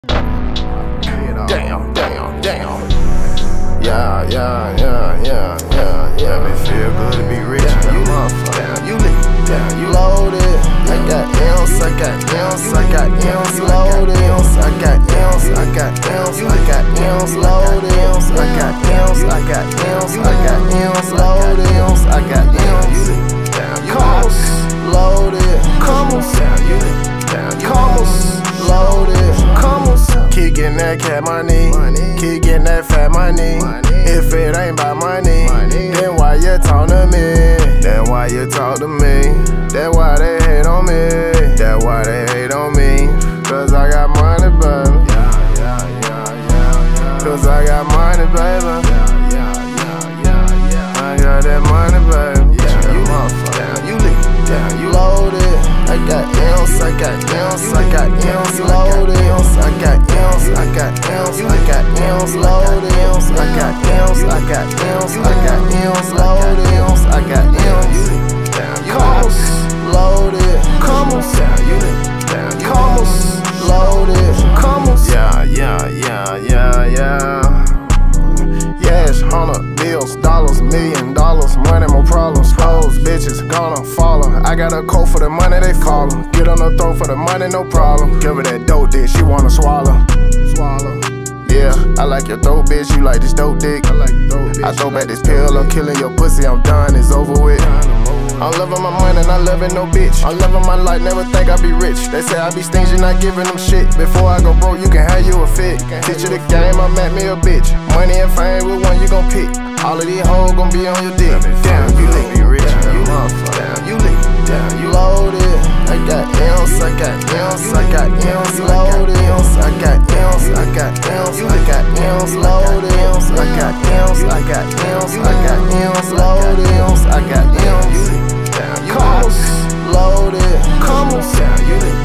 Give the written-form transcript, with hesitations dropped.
Damn, damn, damn. Yeah. Let me feel good to be rich. You motherfucker. You lit. Damn, you loaded. I got M's, I got M's, I got M's loaded. I got M's, I got M's, I got M's loaded. I got M's, I got M's, I got M's loaded. I got M's. Commas loaded. Commas. Commas loaded. Commas. Keep getting that cat money. Keep getting that fat money. If it ain't about money, then why you talk to me? Then why you talk to me? That's why they hate on me. That's why they hate on me. Cause I got money, baby. Cause I got money, baby. I got that money, baby. You motherfucker. You lit. You loaded. I got M's, I got M's, I got M's loaded. I got M's, I got M's, I got M's loaded. I got M's, I got M's, I got M's loaded. I got M's. Commas loaded. Commas. Commas loaded. Commas. Yes, $100 bills, dollars, $1 million, money, more problems. Those bitches gonna follow. I got a coat for the money, they call them. Get on the throat for the money, no problem. Give her that dope dick, she wanna swallow. Yeah, I like your throat, bitch, you like this dope dick. I throw back this pill, I'm killing your pussy, I'm done, it's over with. I'm loving my money, not loving no bitch. I'm loving my life, never think I'll be rich. They say I be stingy, not giving them shit. Before I go broke, you can have you a fit. Teach you the game, I'm at me a bitch. Money and fame, which one you gon' pick? All of these hoes gon' be on your dick. Damn, you lit. You motherfucker. You lit. Damn, you loaded. I got M's, I got M's, I got M's loaded. I got M's, I got M's, I got M's loaded. I got M's, I got M's, I got M's loaded. I got M's. Commas loaded. Commas.